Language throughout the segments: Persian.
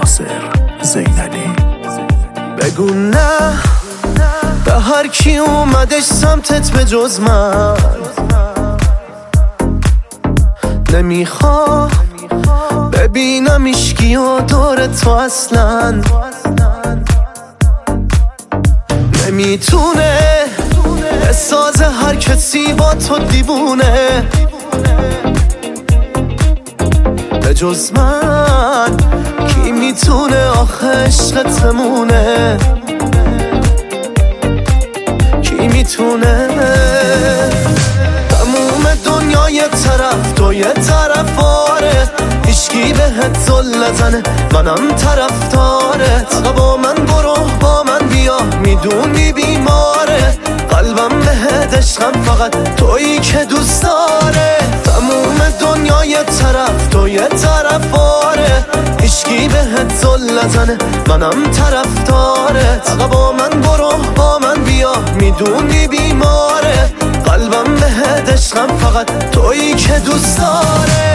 ناصر زینلی. بگو نه به هر کی اومدش سمتت به جز من، نمیخوام ببینم ایشکی و دور تو اصلا. نمیتونه بسازه هر کسی با تو دیوونه به جز من. کی میتونه آخه عشقت بمونه؟ کی میتونه؟ تموم دنیا یه طرف تو یه طرف آره، هیچکی بهت زل نزنه منم طرفدارت. با من برو با من بیا میدونی بیماره، قلبم بهت عشقم فقط تویی که دوست داره. تموم دنیا یه طرف تو یه طرف آره، هیچکی بهت زل نزنه منم طرفدارت. با من برو با من بیا میدونی بیماره، قلبم بهت عشقم فقط تویی که دوست داره.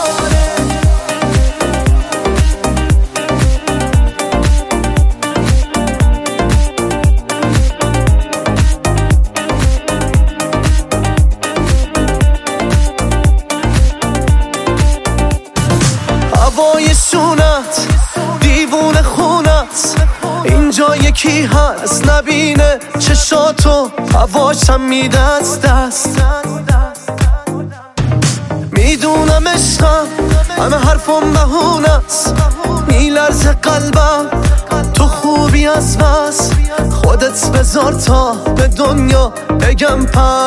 هوای شونت دیوونه خونت، اینجا یکی هست نبینه چشاتو، هواشم میده از دست. میدونم عشقم همه حرفم بهونست، میلرزه قلبم تو خوبی از بس. خودت بذار تا به دنیا بگم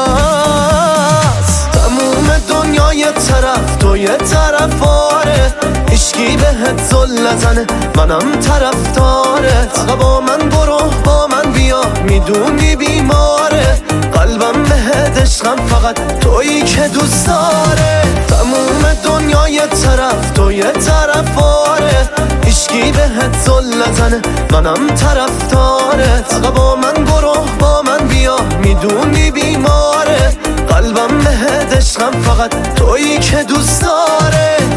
پس. تموم دنیا یه طرف تو یه طرف آره، هیچکی بهت زل نزنه منم طرفدارت. با من برو با من بیا میدونی بیماره، قلبم بهت عشقم فقط تویی که دوست داره. تموم دنیا یه طرف تو یه طرف آره، هیچکی بهت زل نزنه منم طرفدارت. با من برو با من بیا میدونی بیماره، قلبم بهت عشقم فقط تویی که دوست داره.